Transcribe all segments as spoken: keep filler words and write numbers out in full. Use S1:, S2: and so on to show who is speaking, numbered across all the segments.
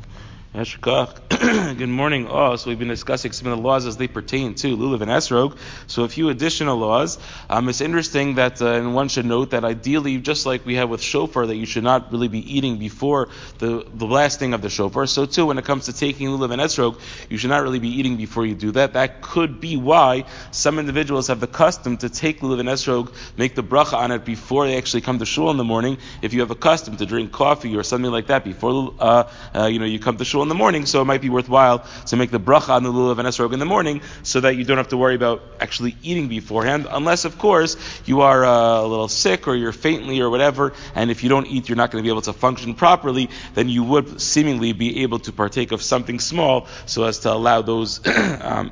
S1: Good morning. Oh, so we've been discussing some of the laws as they pertain to lulav and esrog. So a few additional laws. Um, it's interesting that, uh, and one should note that ideally, just like we have with shofar, that you should not really be eating before the, the blasting of the shofar. So too, when it comes to taking lulav and esrog, you should not really be eating before you do that. That could be why some individuals have the custom to take lulav and esrog, make the bracha on it before they actually come to shul in the morning. If you have a custom to drink coffee or something like that before, uh, uh, you know, you come to shul in the morning, so it might be worthwhile to make the bracha on the lulav and esrog in the morning, so that you don't have to worry about actually eating beforehand, unless, of course, you are uh, a little sick or you're faintly or whatever, and if you don't eat, you're not going to be able to function properly, then you would seemingly be able to partake of something small, so as to allow those, um,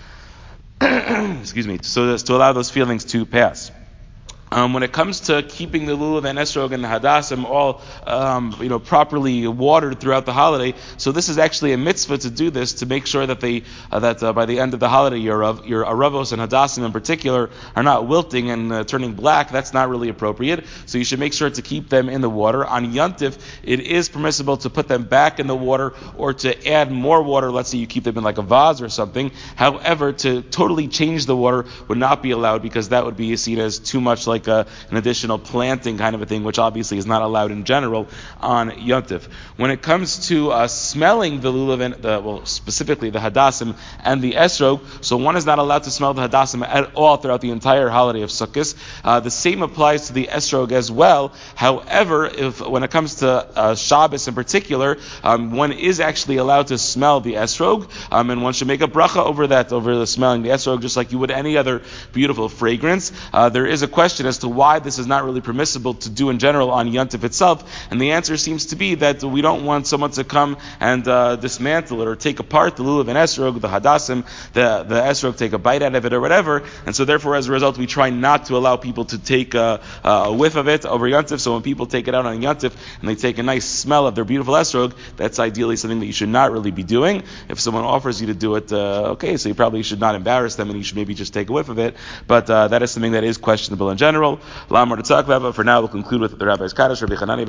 S1: excuse me, so as to allow those feelings to pass. Um, when it comes to keeping the lulav and esrog and the hadassim all, um, you know, properly watered throughout the holiday, so this is actually a mitzvah to do this, to make sure that they, uh, that uh, by the end of the holiday, your your aravos and hadassim in particular are not wilting and uh, turning black. That's not really appropriate. So you should make sure to keep them in the water. On Yontif, it is permissible to put them back in the water or to add more water. Let's say you keep them in like a vase or something. However, to totally change the water would not be allowed, because that would be seen as too much like a, an additional planting kind of a thing, which obviously is not allowed in general on Yontif. When it comes to uh, smelling the lulav and the, well, specifically the hadassim and the esrog, so one is not allowed to smell the hadassim at all throughout the entire holiday of Sukkot. Uh, the same applies to the esrog as well. However, if when it comes to uh, Shabbos in particular, um, one is actually allowed to smell the esrog, um, and one should make a bracha over that, over the smelling the esrog, just like you would any other beautiful fragrance. Uh, there is a question as to why this is not really permissible to do in general on Yontif itself, and the answer seems to be that we don't want someone to come and uh, dismantle it or take apart the lulav and esrog, the hadassim, the, the esrog, take a bite out of it or whatever, and so therefore as a result we try not to allow people to take a, a whiff of it over Yontif. So when people take it out on Yontif and they take a nice smell of their beautiful esrog, that's ideally something that you should not really be doing. If someone offers you to do it, uh, okay, so you probably should not embarrass them and you should maybe just take a whiff of it, but uh, that is something that is questionable in general. A lot more to talk about, but for now we'll conclude with the Rabbi's Kaddish, Rabbi Hanani.